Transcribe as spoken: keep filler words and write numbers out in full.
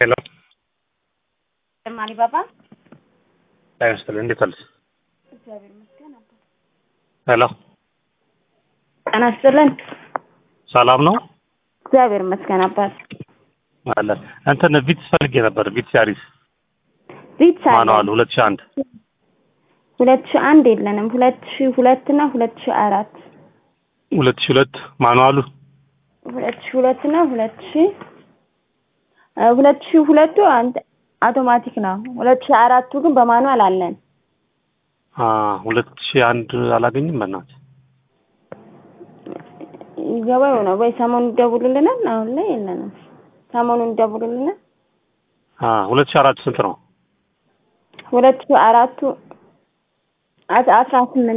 ሄሎ ማኒ ባባ አይስተል እንዴት አለሽ? እግዚአብሔር ይመስገን አባ። ሄሎ ጤና ይስጥልን። ሰላም ነው? እግዚአብሔር ይመስገን አባት። አለ እንትን ቪትስ ፈልጌ ነበር። ቪትስ ያሪስ ቪትስ አለ ማኑዋል ሁለት ሺህ አንድ ሁለት ሺህ አንድ የለንም። ሁለት ሺህ ሁለት እና ሁለት ሺህ አራት ሁለት ሺህ ሁለት ማኑዋሉ ሁለት ሺህ ሁለት እና ሁለት ሺህ ሁለት ሺህ ሁለቱ አንተ አውቶማቲክ ነው። ሁለት ሺህ አራቱ ግን በማኑዋል አለን። አ ሁለት ሺህ አንድ አላገኝም በእናትህ ይገባው ነው ወይ? ሰሞኑን ደውሉልናል። አሁን ላይ የለንም። ሰሞኑን ደውሉልናል። አ ሁለት ሺህ አራት ስንት ነው? ሁለት ሺህ አራቱ አስራ ስምንት